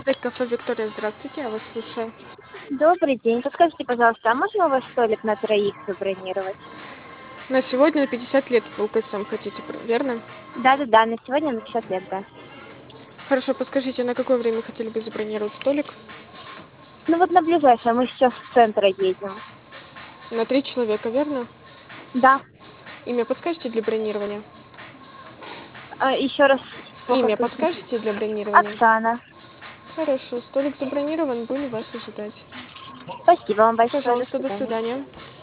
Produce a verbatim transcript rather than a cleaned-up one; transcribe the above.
Это кафе Виктория. Здравствуйте, я вас слушаю. Добрый день. Подскажите, пожалуйста, а можно у вас столик на троих забронировать? На сегодня на пятьдесят лет в ЛКСМ хотите, пр- верно? Да-да-да, на сегодня на пятьдесят лет, да. Хорошо, подскажите, на какое время хотели бы забронировать столик? Ну вот на ближайшее, мы сейчас с центра едем. На три человека, верно? Да. Имя подскажете для бронирования? А, еще раз плохо Имя слышно. подскажете для бронирования? Оксана. Хорошо, столик забронирован, будем вас ожидать. Спасибо вам большое. До Пожалуйста, до свидания. свидания.